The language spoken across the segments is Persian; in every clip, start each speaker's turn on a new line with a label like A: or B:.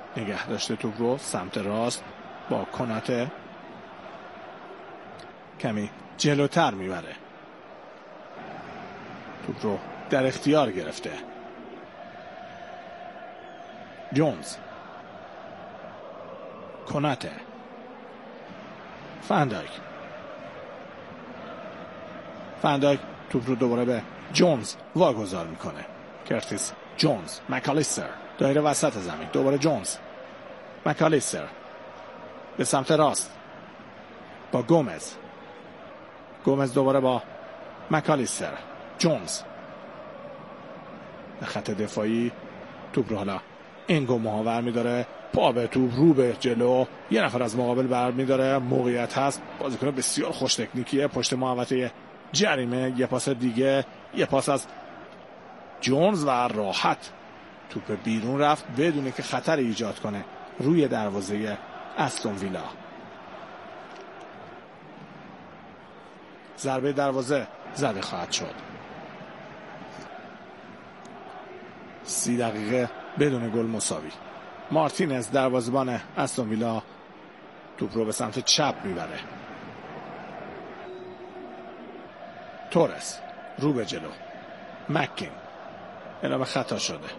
A: نگه داشته توپ رو سمت راست با کناته کمی جلوتر میبره. توپ رو در اختیار گرفته. جونز، کناته، فندایک توپ رو دوباره به جونز واگذار میکنه. کرتیس جونز، مکالیستر دایره وسط زمین، دوباره جونز، مکالیستر به سمت راست با گومز دوباره با مکالیستر. جونز به خط دفاعی توپ رو حالا انگو محاور میداره، پا به توپ، رو به جلو، یه نفر از مقابل بر میداره، موقعیت هست، بازیکن بسیار خوش تکنیکیه، پشت محوطه جریمه، یه پاس دیگه، یه پاس از جونز و راحت توپ بیرون رفت بدون که خطر ایجاد کنه روی دروازه استون ویلا. ضربه دروازه زده خواهد شد. 30 دقیقه بدون گل مساوی. مارتینز دروازه‌بان استون ویلا توپ رو به سمت چپ میبره. تورس رو به جلو، مکین اعلام خطا شده.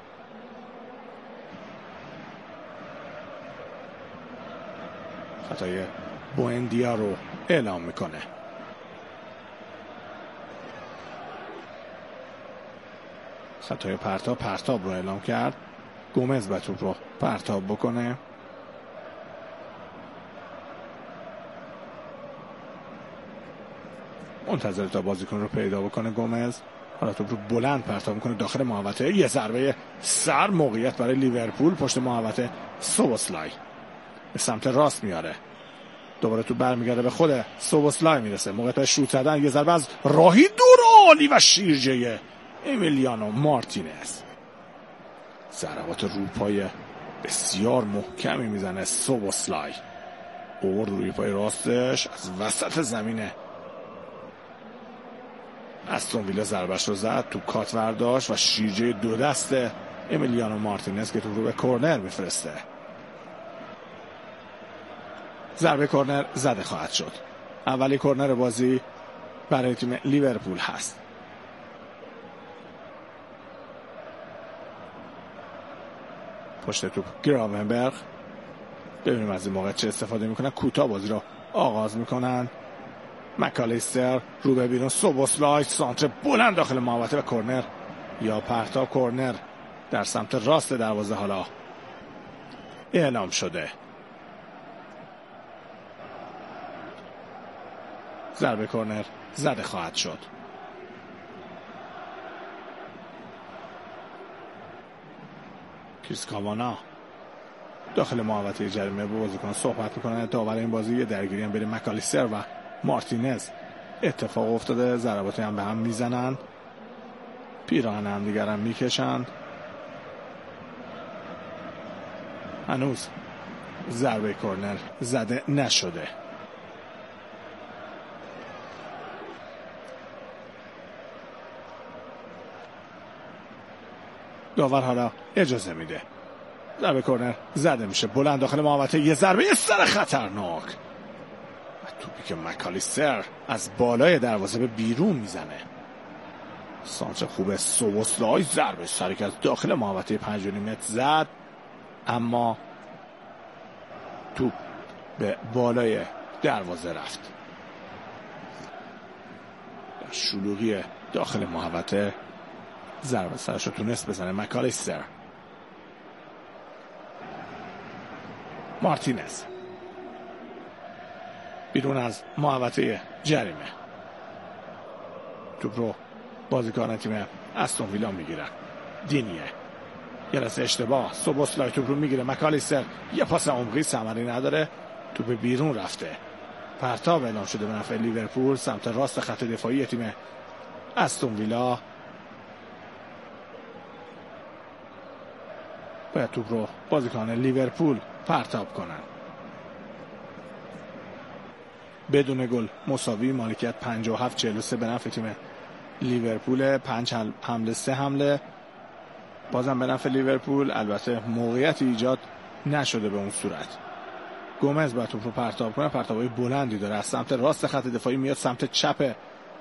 A: خطای بوئندیا رو اعلام میکنه. خطای پرتاب رو اعلام کرد. گومز با توپ رو پرتاب بکنه. منتظر تا بازیکن رو پیدا بکنه گومز. حالا توپ رو بلند پرتاب میکنه داخل محوطه. یه ضربه سر، موقعیت برای لیورپول. پشت محوطه سوبوسلای به سمت راست میاره. دوباره تو برمیگرده به خود سوبوسلای میرسه. موقعیت شوت زدن. یه ضربه از راهی دور عالی و شیرجه امیلیانو مارتینز. ضربات روپای بسیار محکمی میزنه سوبوسلای. آورد روی پای راستش از وسط زمینه. استون ویلا ضربش رو زد، تو کات ورداشت و شیرجه دو دست امیلیانو مارتینز که تو رو به کورنر میفرسته. ضربه کورنر زده خواهد شد. اولی کورنر بازی برای تیم لیورپول هست. پشت توپ گراونبرگ. ببینیم از این موقع چه استفاده میکنن. کوتاه بازی رو آغاز میکنن. مکالیستر رو به بیرون. سوبوسلای سانتر بلند داخل محوطه و کورنر یا پرتاب. کورنر در سمت راست دروازه حالا اعلام شده. ضربه کورنر زده خواهد شد. کریس کاوانا داخل محوطه جریمه با بازیکن صحبت میکنن. داور این بازی یه درگیری هم بین مکالیستر و مارتینز اتفاق افتاده. ضرباتی هم به هم میزنن، پیراهن هم دیگر هم میکشن. هنوز ضربه کورنر زده نشده. داور حالا اجازه میده. ضربه کورنر زده میشه بلند داخل محوطه. یه ضربه سر خطرناک و توپی که مکالیستر از بالای دروازه به بیرون میزنه. سانچه خوبه. سوبوسلای ضربه سری که از داخل محوطه 5.5 متر زد، اما توپ به بالای دروازه رفت. در شلوغی داخل محوطه ضربه سرش رو تونست بزنه مکالیستر. مارتینز بیرون از محوطه جریمه. توپ رو بازیکن تیم استون ویلا میگیره. دینیه یه لحظه اشتباه. سوبوسلای توپ رو میگیره. مکالیستر یه پاس عمقی ثمری نداره. توپ بیرون رفته. پرتاب اعلام شده به نفع لیورپول سمت راست خط دفاعی تیم استون ویلا. باید توپ رو بازیکن لیورپول پرتاب کنن. بدون گل مساوی. مالکیت 57-43 به نفع تیم لیورپول. 5 حمله 3 حمله بازم به نفع لیورپول. البته موقعیت ایجاد نشده به اون صورت. گومز باید توپ رو پرتاب کنه، پرتابای بلندی داره، از سمت راست خط دفاعی میاد سمت چپ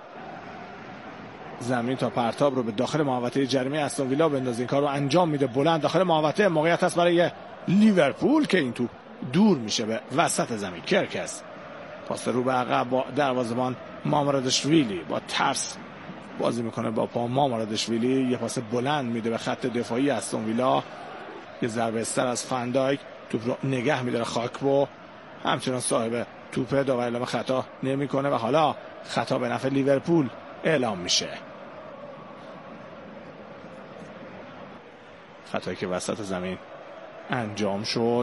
A: زمین تا پرتاب رو به داخل محوطه جریمه استون ویلا بندازه. این کار رو انجام میده، بلند داخل محوطه، موقعیت هست برای لیورپول که این توپ دور میشه به وسط زمین. کرکس پاس رو به عقب با دروازه‌بان مامارادشویلی با ترس بازی میکنه با پا. مامارادشویلی یه پاس بلند میده به خط دفاعی استون ویلا، یه ضربه سر از فندایک، توپ رو نگه میداره خاکبو، همچنان صاحب توپه داور اعلام خطا نمیکنه و حالا خطا به نفع لیورپول اعلام میشه. خطایی که وسط زمین انجام شد،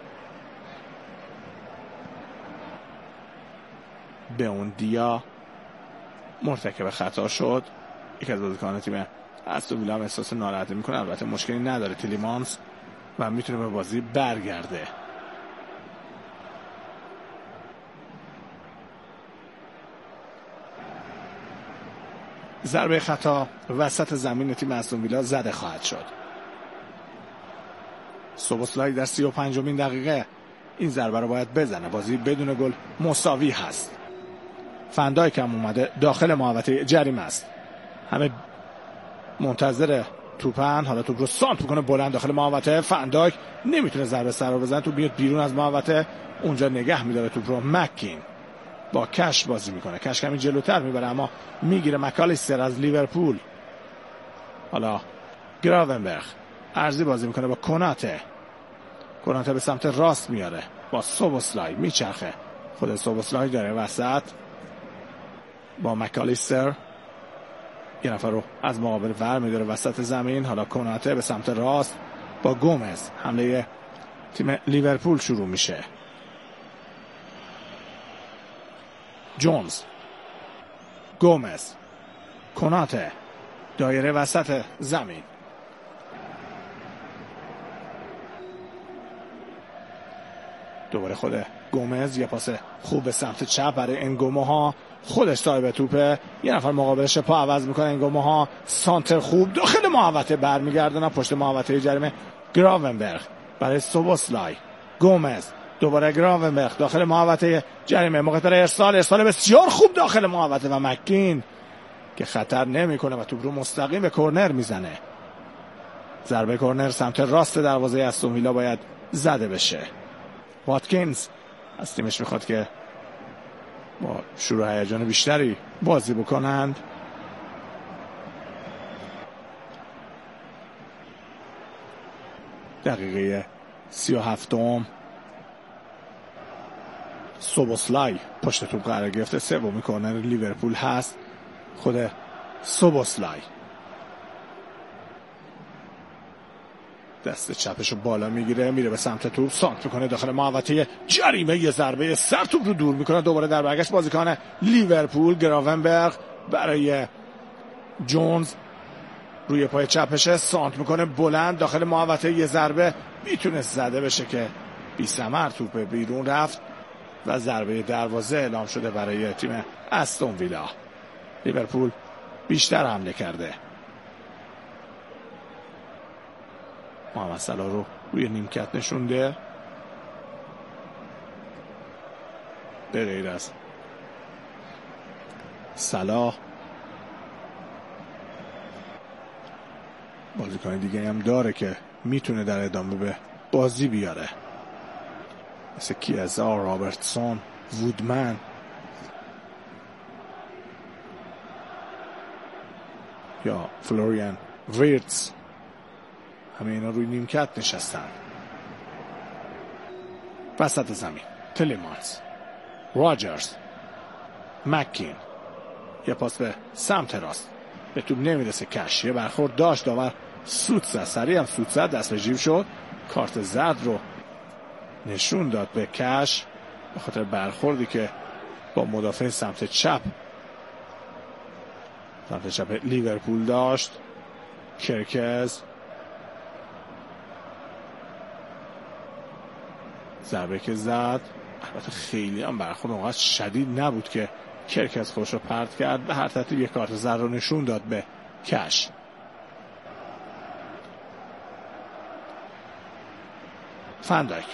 A: به اون دیا مرتکب خطا شد. یکی از بازیکنان تیم استون ویلا هم احساس ناراحتی میکنه، البته مشکلی نداره تیلیمانس و میتونه به بازی برگرده. ضربه خطا وسط زمین تیم استون ویلا زده خواهد شد. سوبوسلای در 35مین دقیقه این ضربه رو باید بزنه. بازی بدون گل مساوی هست. فندایک هم اومده داخل محوطه جریمه است، همه منتظر توپن. حالا توپ رو سانت میکنه بلند داخل محوطه. فندایک نمیتونه ضربه سر رو بزنه، توپ میاد بیرون از محوطه، اونجا نگه میداره توپ رو. مکین با کش بازی میکنه، کش کمی جلوتر میبره اما میگیره مکالیستر از لیورپول. حالا گراونبرگ ارزی بازی میکنه با کناته، کناته به سمت راست میاره با سوبوسلای، میچرخه خود سوبوسلای داره وسط با مکالیستر، یه نفر رو از مقابل ور میداره وسط زمین. حالا کناته به سمت راست با گومز، حمله تیم لیورپول شروع میشه. جونز، گومز، کناته، دایره وسط زمین. دوباره خود گومز، یه پاس خوب به سمت چپ برای انگوموها، خودش صاحب توپه، یه نفر مقابلش پا عوض میکنه. انگوموها سانتر خوب داخل محوطه برمیگردونن پشت محوطه جریمه. گراونبرگ برای سوبوسلای، گومز، دوباره گراونبرگ داخل محوطه جریمه، موقع برای ارسال بسیار خوب داخل محوطه و مکین که خطر نمیکنه و توپ رو مستقیم به کرنر میزنه. ضربه کرنر سمت راست دروازه استون ویلا باید زده بشه. واتکینز از تیمش میخواد که با شروع هیجان بیشتری بازی بکنند. دقیقه 37م سوبوسلای پشت توپ قرار گرفته، سومی کورنر لیورپول هست. خود سوبوسلای دست چپشو بالا میگیره، میره به سمت توپ، سانت میکنه داخل محوطه جریمه، یه ضربه سر توپ رو دور میکنه. دوباره در برگشت بازیکن لیورپول، گراونبرگ برای جونز، روی پای چپشه، سانت میکنه بلند داخل محوطه، یه ضربه میتونست زده بشه که بی ثمر توپ بیرون رفت و ضربه دروازه اعلام شده برای تیم استون ویلا. لیورپول بیشتر حمله کرده. محمد صلاح رو روی نیمکت نشونده، به غیر از صلاح بازیکن دیگه هم داره که میتونه در ادامه به بازی بیاره، مثل کیزا، رابرتسون، وودمن. یا فلوریان ویرتز، همه اینا روی نیمکت نشستن. وسط زمین تلیمانس، راجرز، مکین، یه پاس به سمت راست، به توپ نمیرسه. کش یه برخورد داشت، داور سوت زد، سریع هم سوت زد، دست به جیب شد، کارت زرد رو نشون داد به کش به خاطر برخوردی که با مدافع سمت چپ لیورپول داشت. کرکز ضربه که زد، البته خیلی هم برخورد اونقدر شدید نبود که کرکز خودش رو پرت کرد، به هر ترتیب یک کارت زرد رو نشون داد به کش. فندایک.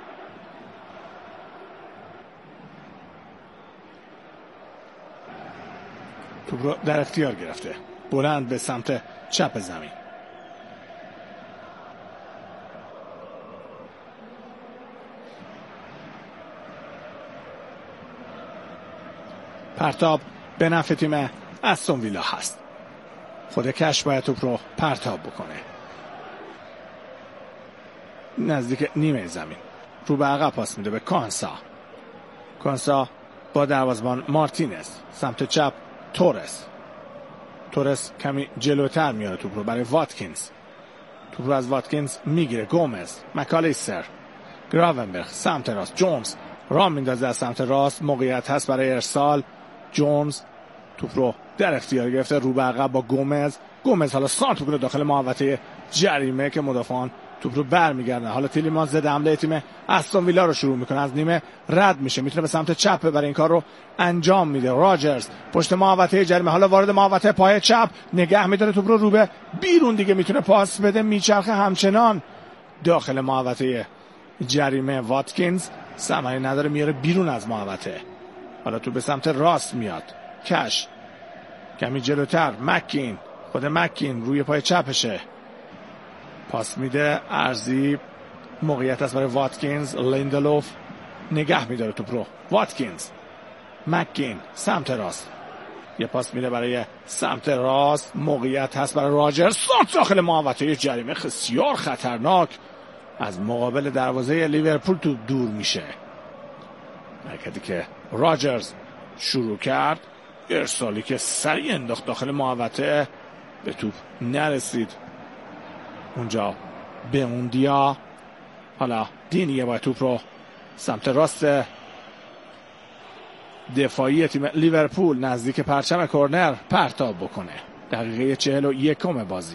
A: توپ رو در اختیار گرفته، بلند به سمت چپ زمین. پرتاب به نفع تیم استون ویلا هست. خود کش باید توپ رو پرتاب بکنه نزدیک نیمه زمین. رو به عقب پاس میده به کانسا با دروازه‌بان مارتینز. سمت چپ تورس کمی جلوتر میاره توپ رو برای واتکینز. توپ رو از واتکینز میگیره گومز. مکالیستر، گراونبرگ سمت راست. جونز رام میندازه از سمت راست. موقعیت هست برای ارسال. جونز توپ رو در اختیار گرفته، رو به عقب با گومز حالا سانت توپ رو داخل محوطه جریمه که مدافعان توپ رو برمیگردن. حالا تیلیمانز ضد حمله تیم استون ویلا رو شروع میکنه، از نیمه رد میشه، میتونه به سمت چپ برای این کار رو انجام میده. راجرز پشت محوطه جریمه، حالا وارد محوطه پای چپ، نگه میداره توپ رو به بیرون، دیگه میتونه پاس بده، میچرخه همچنان داخل محوطه جریمه. واتکینز ثمری نداره، میاره بیرون از محوطه. حالا تو به سمت راست میاد، کش کمی جلوتر، خود مکین روی پای چپشه، پاس میده ارزی، موقعیت است برای واتکینز. لیندلوف نگه میداره توپ رو. واتکینز، مکین سمت راست، یه پاس میده برای سمت راست، موقعیت هست برای راجرز. داخل محوطه جریمه بسیار خطرناک، از مقابل دروازه لیورپول توپ دور میشه. حرکتی که راجرز شروع کرد، ارسالی که سریع انداخت داخل محوطه، به توپ نرسید اونجا به موندیا. حالا دینیه باید توپ رو سمت راست دفاعی تیم لیورپول نزدیک پرچم کورنر پرتاب بکنه. دقیقه 41 بازی.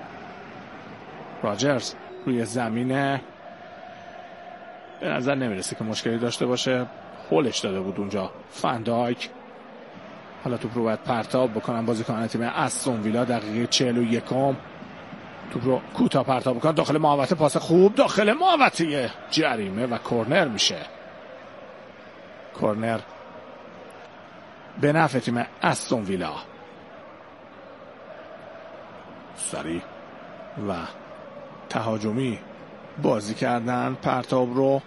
A: راجرز روی زمینه، به نظر نمیرسه که مشکلی داشته باشه، هولش داده بود اونجا فندایک. حالا توپ رو باید پرتاب بکنن بازیکنان تیم استون ویلا. دقیقه 41 توپ رو کوتاه پرتاب بکنن داخل محوطه، پاس خوب داخل محوطه جریمه و کورنر میشه. کورنر به نفع تیم استون ویلا. سریع و تهاجمی بازی کردن پرتاب رو.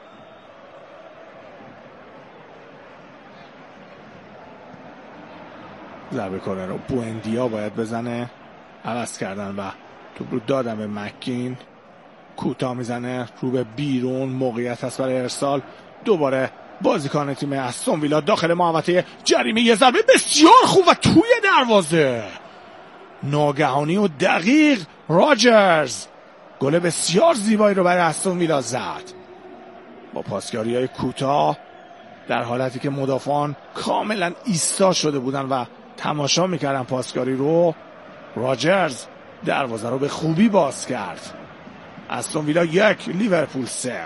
A: ضربه کورنر رو بوئندیا باید بزنه، عوض کردن و توپ رو دادن به مکین، کوتاه میزنه رو به بیرون، موقعیت هست برای ارسال. دوباره بازیکن تیم استون ویلا داخل محوطه جریمه، یه ضربه بسیار خوب و توی دروازه، ناگهانی و دقیق. راجرز گل بسیار زیبایی رو برای استون ویلا زد با پاسکاری‌های کوتاه، در حالتی که مدافعان کاملا ایستا شده بودن و تماشا میکردن پاسکاری رو. راجرز دروازه رو به خوبی باز کرد. استون ویلا 1 لیورپول 0.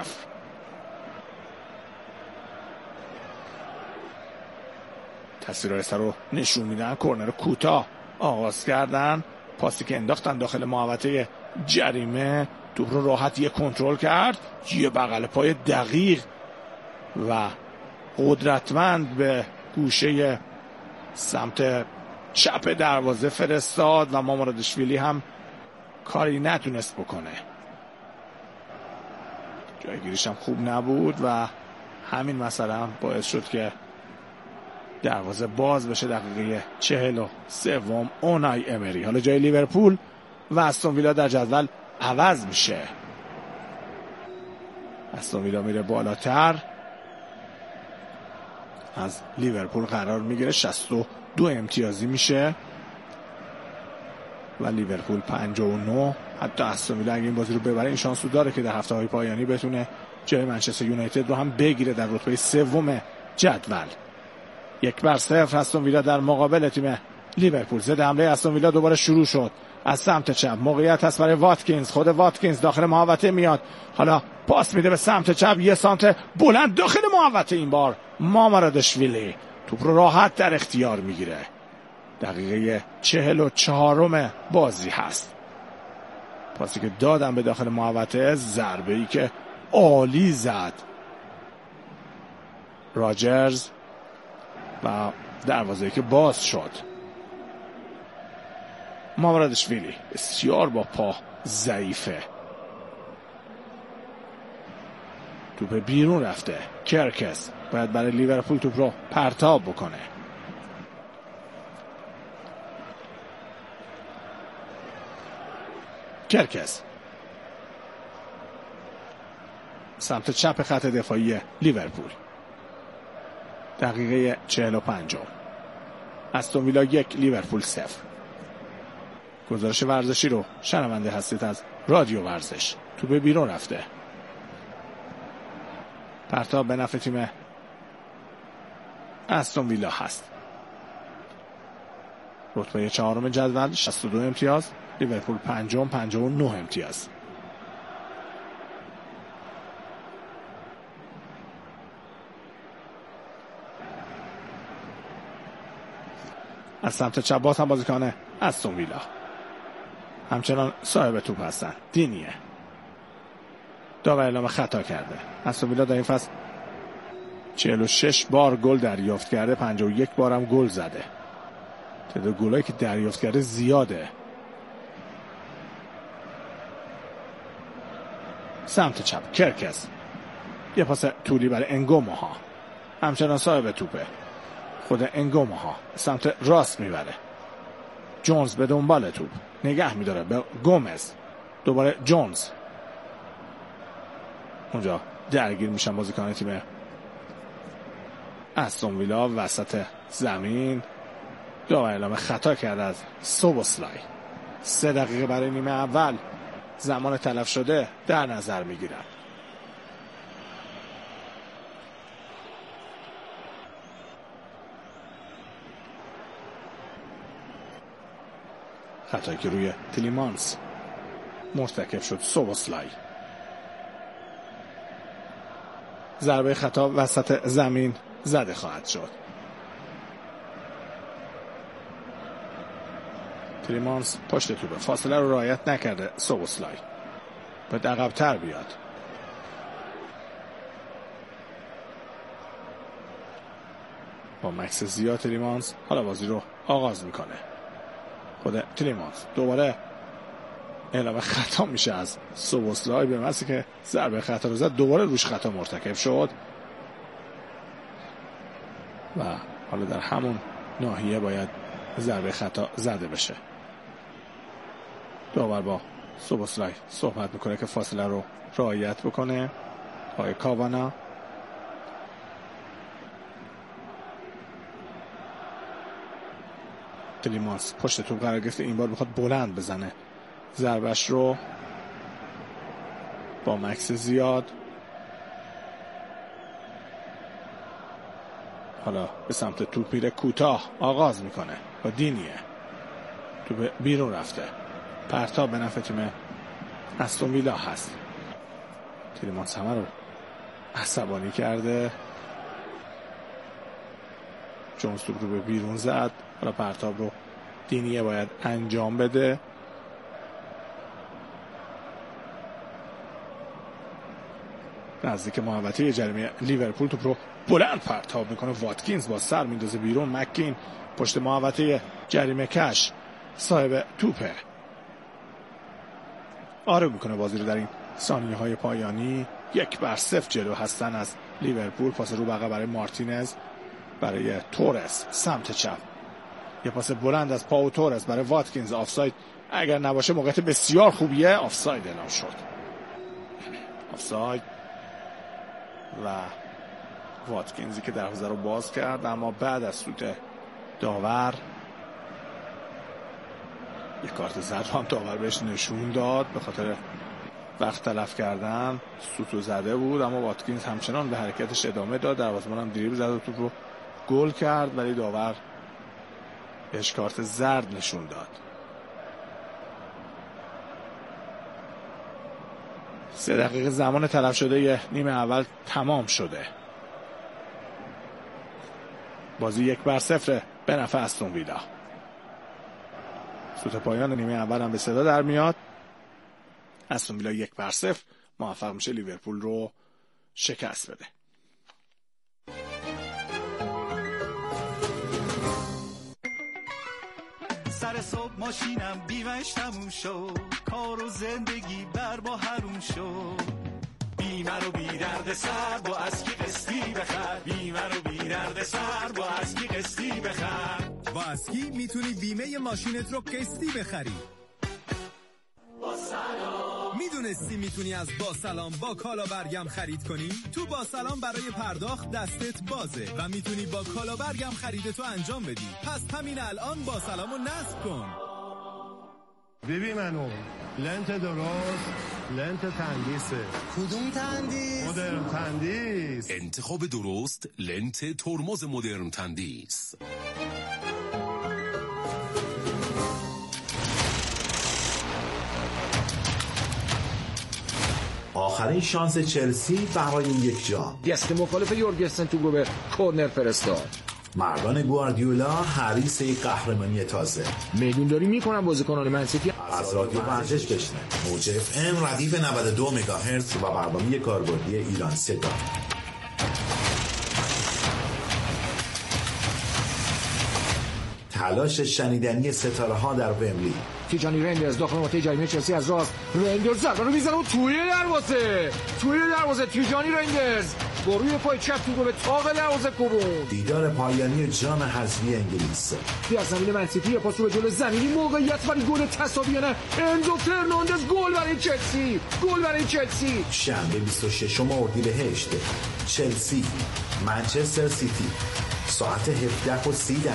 A: تصویر رو نشون میدن. کورنر کوتاه آغاز کردن، پاسی که انداختن داخل محوطه جریمه، توپ رو راحت یه کنترل کرد، یه بغل پای دقیق و قدرتمند به گوشه سمت چپ دروازه فرستاد و مامارادشویلی هم کاری نتونست بکنه. جایگیریش هم خوب نبود و همین مسئله هم باعث شد که دروازه باز بشه. دقیقه 43 اونای امری حالا جای لیورپول و استون ویلا در جدول عوض میشه. استون ویلا میره بالاتر، از لیورپول قرار میگیره، 62 امتیازی میشه و لیورپول 59. حتی استون ویلا اگه این بازی رو ببره این شانس رو داره که در هفته‌های پایانی بتونه جای منچستر یونایتد رو هم بگیره در رتبه 3 جدول. 1-0 استون ویلا در مقابل تیم لیورپول. ضد حمله استون ویلا دوباره شروع شد از سمت چپ، موقعیت هست برای واتکینز. خود واتکینز داخل محوطه میاد، حالا پاس میده به سمت چپ، یه سانت بلند داخل محوطه، این بار مامارادشویلی توپ رو راحت در اختیار میگیره. دقیقه 44 بازی هست. پاسی که دادن به داخل محوطه، ضربه ای که عالی زد راجرز و دروازه‌ای که باز شد. مامرادشویلی بسیار با پا ضعیفه. توپ بیرون رفته. کرکس باید برای لیورپول توپ رو پرتاب بکنه. کرکس سمت چپ خط دفاعی لیورپول. دقیقه 45. استون ویلا 1 لیورپول 0. گزارش ورزشی رو شنونده هستید از رادیو ورزش. توپ بیرون رفته. پرتاب به نفع تیم استون ویلا هست. رتبه 4 جدول 62 امتیاز. لیورپول 5 59 امتیاز. از سمت چپ باز هم بازیکن استون ویلا همچنان صاحب توپ هستن. دینیه داور اعلام خطا کرده. استون ویلا در این فصل 46 بار گل دریافت کرده، 51 بار هم گل زده. تعداد گلایی که دریافت کرده زیاده. سمت چپ کرکس یه پاس طولی برای انگوموها همچنان صاحب توپه. خود انگوموها سمت راست میبره. جونز به دنبال توپ نگه میداره به گومز. دوباره جونز اونجا درگیر میشن بازیکن تیم استون ویلا وسط زمین. داور اعلام خطا کرده از سوبوسلای. 3 دقیقه برای نیمه اول زمان تلف شده در نظر میگیرن. خطایی که روی تیلیمانس مرتکب شد سوبوسلای. ضربه خطا وسط زمین زده خواهد شد. تیلیمانس پشت توپه. فاصله رو رعایت نکرده سوبوسلای. باید عقب‌تر بیاد. با مکس زیاد تیلیمانس حالا بازی رو آغاز میکنه. خود تیلیمانس دوباره اعلام خطا میشه از سوبوسلای به محض که ضربه خطا رو زد. دوباره روش خطا مرتکب شد و حالا در همون ناحیه باید ضربه خطا زده بشه. داور با سوبوسلای صحبت میکنه که فاصله رو رعایت بکنه. آقای کاوانا تیلیمانس پشت توپ قرار گرفته. این بار میخواد بلند بزنه ضربش رو. با مکس زیاد حالا به سمت توپ میره. کوتاه آغاز میکنه با دینیه. توپ بیرون رفته. پرتاب به نفع تیم استون ویلا هست. تیلیمانس همه رو عصبانی کرده. جونز توپ رو به بیرون زد. حالا پرتاب رو دینیه باید انجام بده. نزدیک محوطه جریمه لیورپول توپ رو بلند پرتاب میکنه. واتکینز با سر میندازه بیرون. مکین پشت محوطه جریمه کش صاحب توپه. آروم میکنه بازی رو در این ثانیه های پایانی. 1-0 جلو هستن از لیورپول. پاس رو بقیه برای مارتینز برای تورس سمت چپ. یه پاس بلند از پاو تورس برای واتکینز. آفساید اگر نباشه موقعیت بسیار خوبیه. آفساید اعلام شد. آفساید و واتکینزی که دروازه رو باز کرد اما بعد از سوت داور یک کارت زرد هم داور بهش نشون داد به خاطر وقت تلف کردن. سوتو زده بود اما واتکینز همچنان به حرکتش ادامه داد. دروازه‌بان هم دریبل زد و توپ رو گل کرد ولی داور بهش کارت زرد نشون داد. 3 دقیقه زمان تلف شده یه نیمه اول تمام شده. بازی 1-0 به نفع استون ویلا. سوت پایان نیمه اول هم به صدا در میاد. استون ویلا 1-0 موفق میشه لیورپول رو شکست بده.
B: سر صبح ماشینم بیمش تموم شد، کار و زندگی بر با حروم شد. بیمه رو بی درد سر با اسکی قسطی بخر، بیمه رو بی درد سر با اسکی قسطی بخر.
C: با اسکی میتونی بیمه ماشینت رو قسطی بخری.
B: با سلام.
C: میدونستی میتونی از با سلام با کالا برگم خرید کنی؟ تو با سلام برای پرداخت دستت بازه و میتونی با کالا برگم خریدتو انجام بدی. پس همین الان با سلامو نصب کن.
D: ببین منو لنت درست، لنت تندیسه.
E: کدوم تندیس؟
D: مدرن تندیس.
F: انتخاب درست، لنت ترمز مدرن تندیس.
G: آخرین شانس چلسی برای یک جام.
H: دست مخالف یورگنسن تو گل کورنر فرستاد.
G: مردان گواردیولا حریص یک قهرمانی تازه.
H: میدونداری میکنن بازیکنان منسیتی.
G: از رادیو ورزش بشنه. موج اف ام ردیف 92 مگاهرتز و برنامه کاربردی ایران صدا. تلاش شنیدنی ستاره ها در ومبلی.
H: تیجانی رندرز داخل منطقه جریمه چلسی از راست، رندرز ضربه رو میزنه و توی دروازه تیجانی رندرز با روی پای چپ تو گل تاق دروازه کوبون.
G: دیدار پایانی جام حذفی انگلیس.
H: در زمین منسیتی پاس رو به جلو زمینی، موقعیت برای گل تساویانه انزو فرناندز، گل برای چلسی.
G: شنبه 26 اردیبهشت، چلسی منچستر سیتی، ساعت 17:30.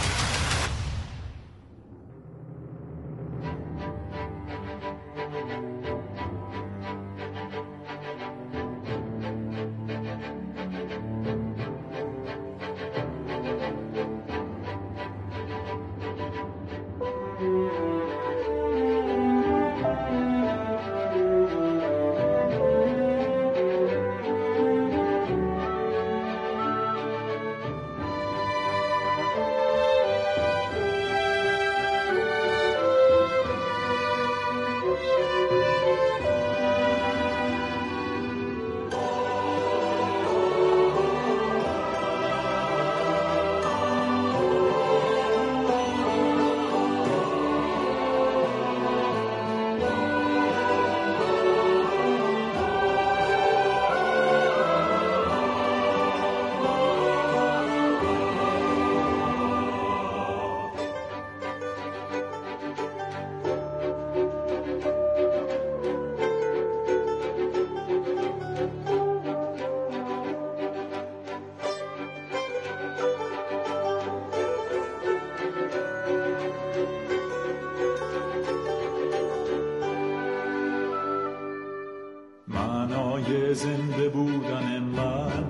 B: زنده بودن من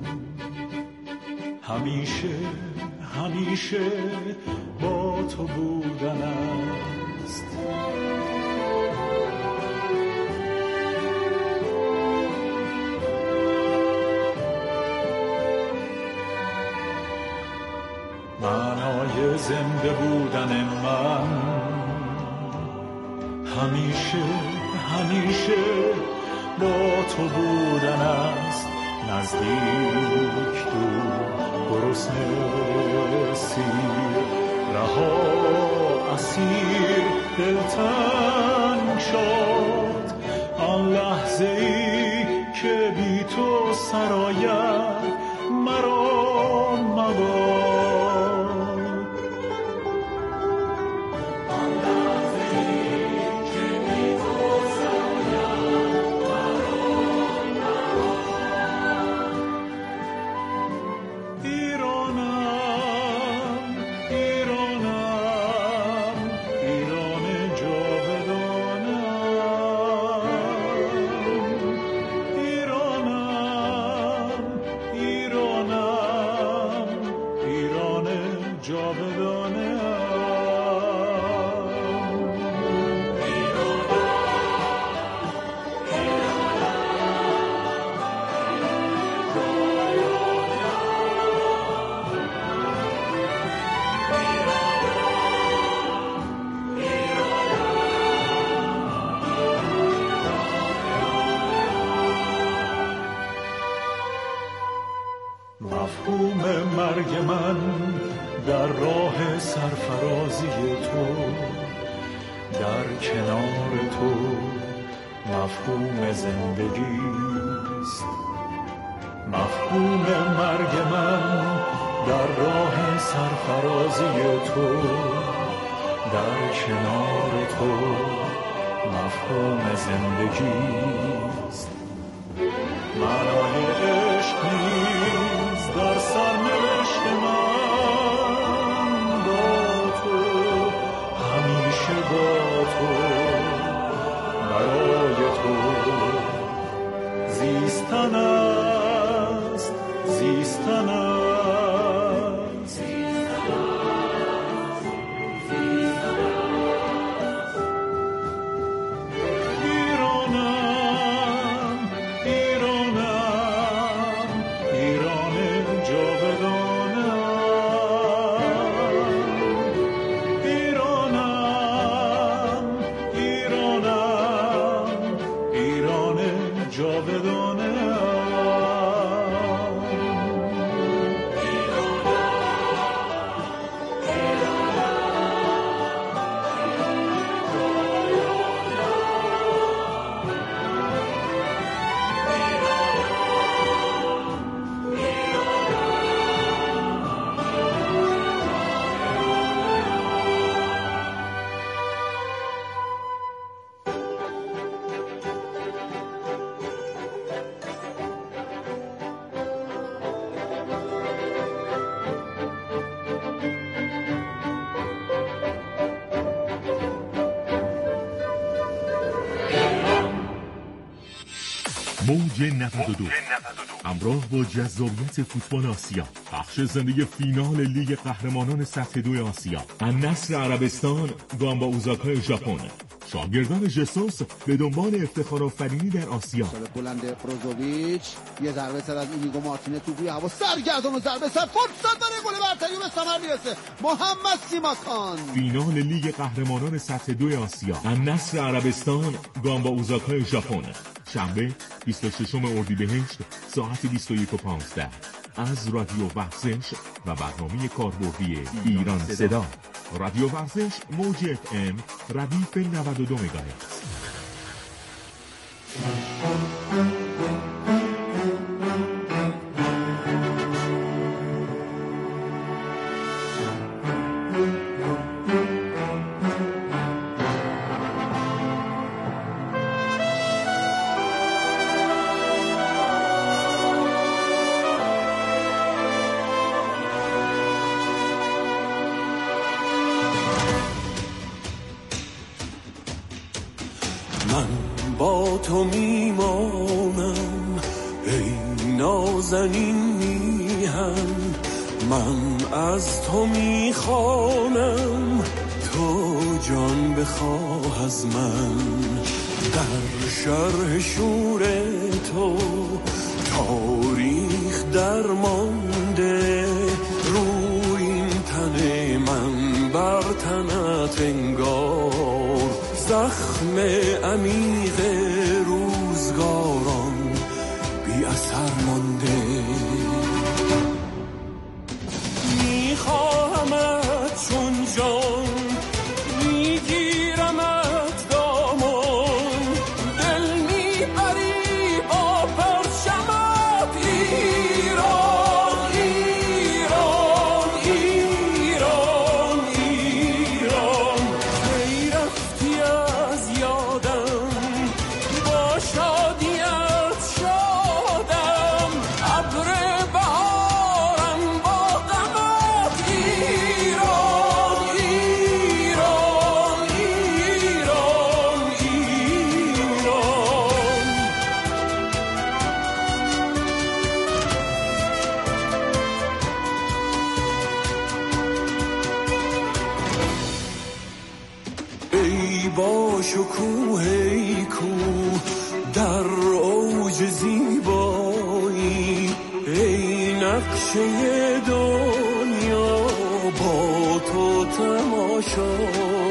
B: همیشه با تو بودن است. معنای زنده بودن من همیشه با تو بودن است. نزدیک دور گرسنه سیر، رها اسیر دلتنگ شد آن لحظه ای که بی تو سراید مرا مباد. مفهوم مرگ من در راه سرفرازی تو، در کنار تو مفهوم زندگیست. مفهوم مرگ من در راه سرفرازی تو، در کنار تو مفهوم زندگیست. معنای عشق نیز در سرنوشت من با تو، همیشه با تو، برای تو زیستن است، زیستن است.
E: موج 92 همراه با جذابیت فوتبال آسیا، بخش زنده فینال لیگ قهرمانان سطح 2 آسیا، النصر عربستان گامبا اوزاکای ژاپن. شاگردان ژسوس به دنبال افتخار آفرینی در آسیا.
I: بلند بروزوویچ، یه ضربه سر از اینیگو مارتینز تو روی هوا سرگردون و ضربه سر، فرصت برای گل برتری به ثمر میرسه. محمد سیماکان.
E: فینال لیگ قهرمانان سطح 2 آسیا، النصر عربستان گامبا اوزاکای ژاپن. شنبه 26 اردیبهشت ساعت 21:15 از رادیو ورزش و برنامه کاربردی ایران صدا. رادیو ورزش موج FM ردیف 92 مگاهرتز.
B: با تو میمانم ای نازنین میهن، من از تو میخوانم تو جان بخواه از من. در شرح شور تو تاریخ درمانده، روی این تن من بر تنت انگار زخم عمیق روزگاران بی اثر مانده. میخواهمت چون جان، میگیرمت دامان، دل میبری با پرچمت ایران ایران ایران ایران. کی رفتی از یادم، با شادیت شادم، ابر بهارم با غمت ایران ایران ایران ایران. ای با شکوه ای کوه در اوج زیبایی، ای نقشه دنیا با تو تماشایی.